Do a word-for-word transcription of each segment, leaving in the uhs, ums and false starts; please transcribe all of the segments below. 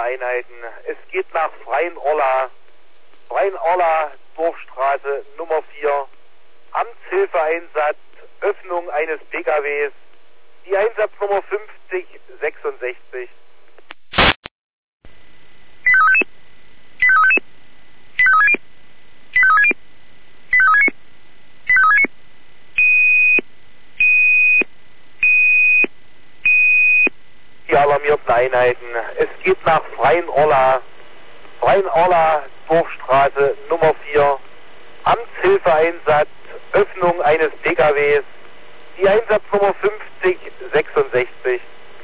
Einheiten. Es geht nach Freien-Orla. Freien-Orla, Dorfstraße Nummer vier. Amtshilfeeinsatz, Öffnung eines P K Ws. Die Einsatznummer fünfzig sechsundsechzig. Die alarmierten Einheiten. Es geht nach Freien-Orla. Freien-Orla, Dorfstraße Nummer vier. Amtshilfeeinsatz, Öffnung eines P K Ws. Die Einsatznummer fünfzig sechsundsechzig.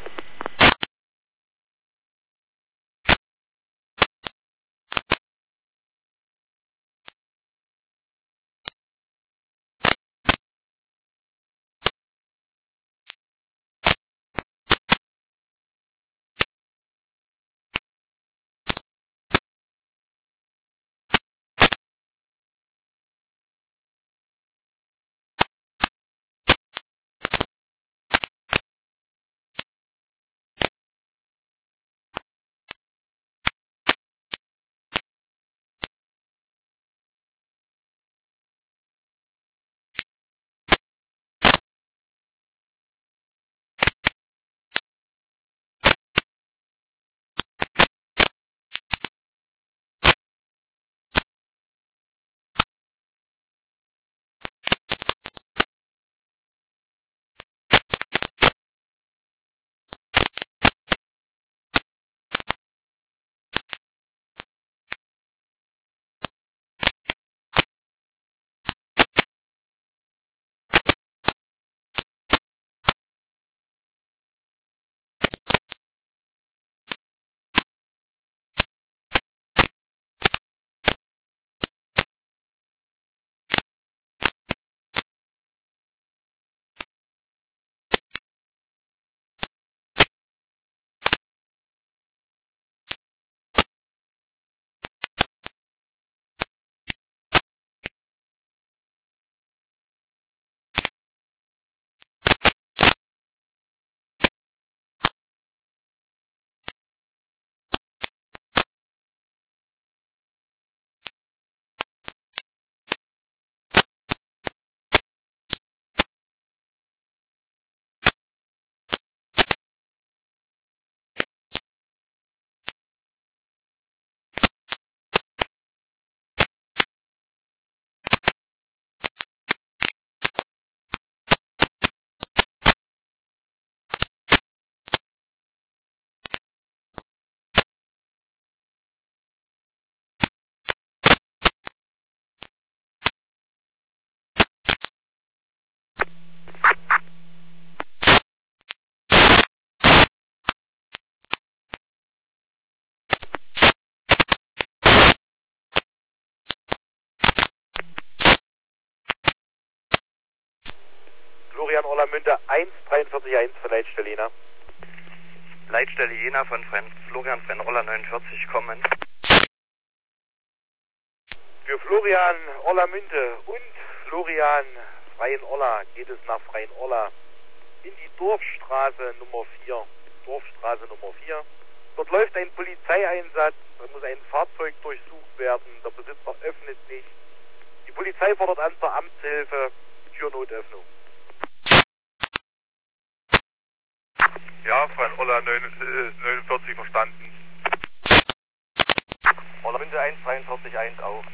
Florian Orlamünde eins drei vier eins für Leitstelle Jena. Leitstelle Jena von Fren Florian Freien-Orla neunundvierzig kommen. Für Florian Orlamünde und Florian Freien-Orla geht es nach Freien-Orla in die Dorfstraße Nummer vier. Dorfstraße Nummer vier. Dort läuft ein Polizeieinsatz, da muss ein Fahrzeug durchsucht werden, der Besitzer öffnet nicht. Die Polizei fordert an zur Amtshilfe, Türnotöffnung. Ja, Freien-Orla neunundvierzig verstanden. Orlamünde eins drei vier eins auf.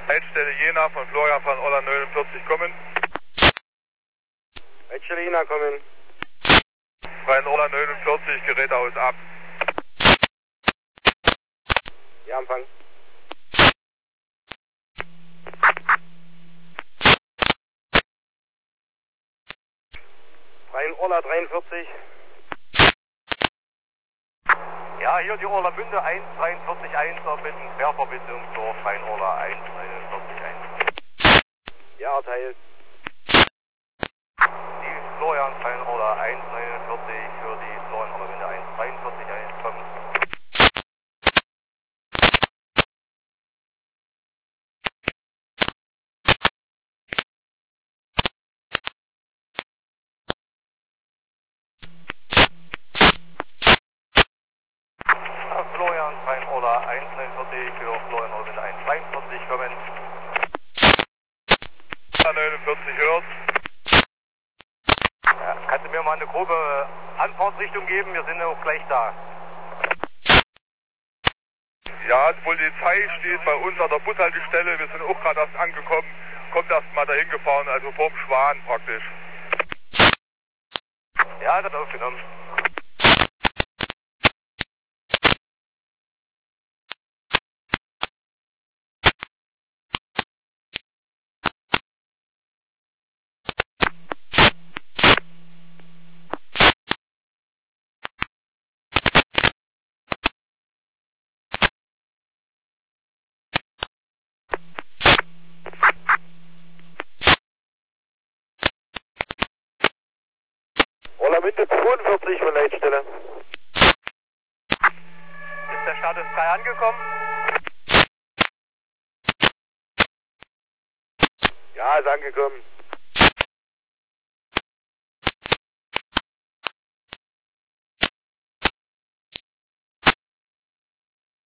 Leitstelle Jena von Florian van Oller neunundvierzig kommen. Leitstelle Jena kommen. Van Oller neunundvierzig, Gerätehaus ab. Ja, Empfang. Freien Oller dreiundvierzig. Ja, hier die Orlamünde eins drei vier eins, bitten Querverbindung zur Freien Orla eins drei vier eins. Ja, erteilt. Die Florian Freien Orla eins drei vier für die Florian Orlamünde eins drei vier eins kommen. Florian Freien Orla eins drei vier für Florian Orlamünde eins drei vier kommen. neunundvierzig hört. Ja, kannst du mir mal eine grobe Anfahrtsrichtung geben? Wir sind auch gleich da. Ja, die Polizei steht bei uns an der Bushaltestelle. Wir sind auch gerade erst angekommen. Kommt erst mal dahin gefahren, also vorm Schwan praktisch. Ja, das aufgenommen. Orlamünde zweiundvierzig von Leitstelle. Ist der Status drei angekommen? Ja, ist angekommen.